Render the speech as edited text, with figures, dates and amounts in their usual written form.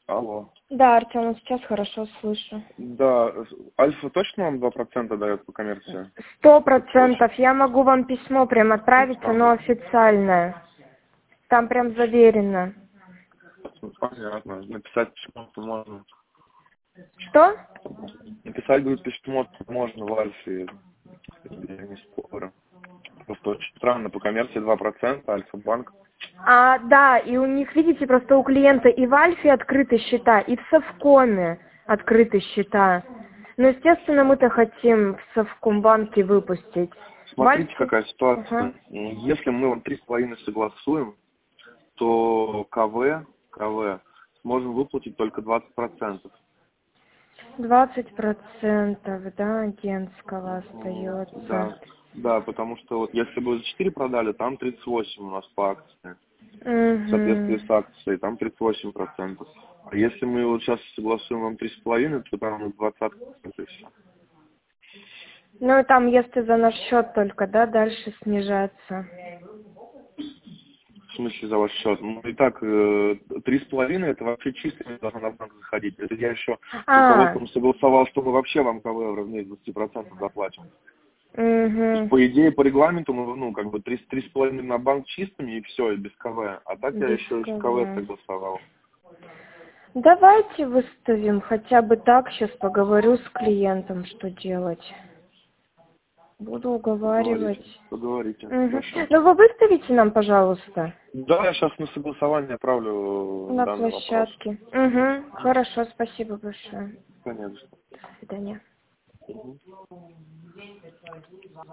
Алло. Да, Артем, сейчас хорошо слышу. Да, Альфа точно вам 2% дает по коммерции? 100%. Я могу вам письмо прям отправить, оно официальное. Там прям заверено. Понятно. Написать письмо можно. Что? Написать, говорит, письмо можно в Альфе. Я не спорю. Просто очень странно, по коммерции 2%, Альфа-банк. Да, и у них, видите, просто у клиента и в Альфе открыты счета, и в Совкоме открыты счета. Но, естественно, мы-то хотим в Совкомбанке выпустить. В Смотрите, Альфе... какая ситуация. Ага. Если мы вам 3,5 согласуем, то КВ сможем выплатить только 20%. 20%, да, агентского остается. Да, потому что вот если бы за 4 продали, там 38 у нас по акции. В соответствии Угу. с акцией, там 38%. А если мы вот сейчас согласуем вам 3,5, то там 20%. И всё. Ну, и там, если за наш счет только, да, дальше снижаться. В смысле за ваш счет? Ну и так, 3,5 это вообще чисто не должно на банк заходить. Это я еще с руководством согласовал, что мы вообще вам КВ в размере 20% заплатим. То есть, Угу. по идее, по регламенту, ну, как бы 3,5 на банк чистыми и все, и без КВ. А так я Без еще с КВ КВ. согласовал. Давайте выставим хотя бы так. Сейчас поговорю с клиентом, что делать. Буду уговаривать. Поговорите. Угу. Хорошо. Ну, вы выставите нам, пожалуйста, Да, я сейчас на согласование отправлю на данный вопрос. площадке. Угу. Хорошо, спасибо большое. Конечно. До свидания. Мгм.